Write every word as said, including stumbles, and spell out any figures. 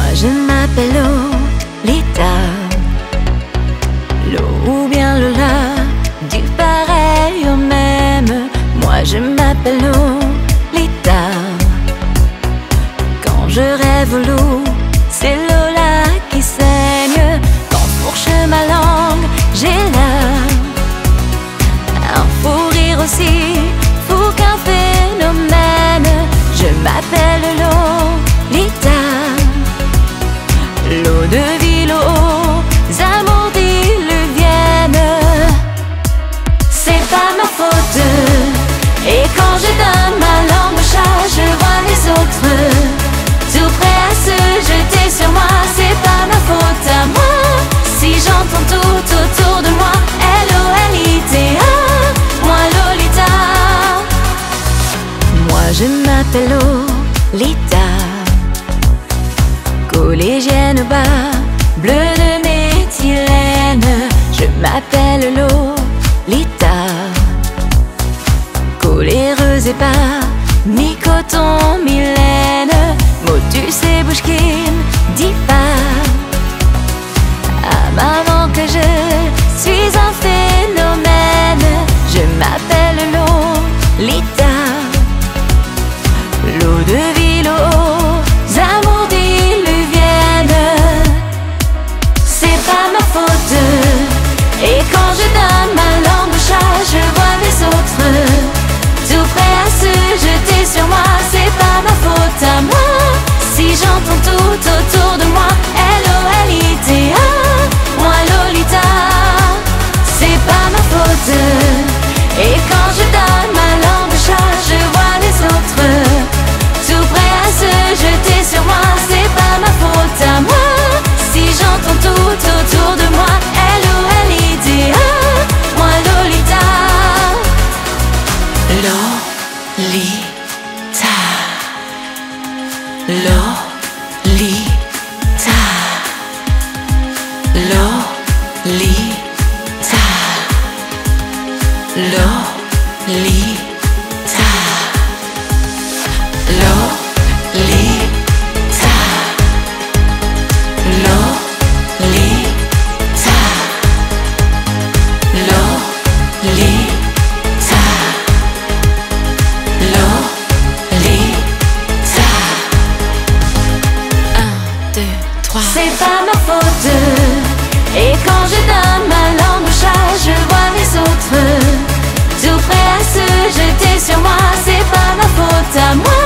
je m'appelle Lolita, Lo ou bien Lola, du pareil au même. Moi je m'appelle Lolita. Quand je rêve au loup, c'est Lola qui saigne. Quand fourche ma langue, j'ai là un fou rire aussi fou qu'un phénomène. Je m'appelle Lolita, l'eau de ville aux amours diluviennes. C'est pas ma faute. Et quand je donne ma langue au chat, je vois les autres tout prêts à se jeter sur moi. C'est pas ma faute à moi si j'entends tout autour de moi L O L I T A, moi Lolita. Moi je m'appelle Lolita, collégienne au bas, bleu de méthylène. Je m'appelle Lolita, coléreuse et pas mi-coton, mi-laine. Motus et bouche qui ne dit pas à maman que je suis un phénomène. Je m'appelle Lolita, l'eau de ville aux amours diluviennes. C'est pas ma faute. Et quand je donne ma langue au chat, je vois les autres tout prêts à se jeter sur moi. C'est pas ma faute à moi si j'entends tout autour de moi L O L I T A, moi Lolita. C'est pas ma faute. Et quand je donne ma langue au chat, je vois les autres tout prêts à se jeter sur moi. C'est pas ma faute à moi si j'entends tout autour de moi L O L I T A, moi Lolita. C'est pas ma faute. Et quand je donne ma langue au chat, je vois les autres tout prêts à se jeter sur moi. C'est pas ma faute à moi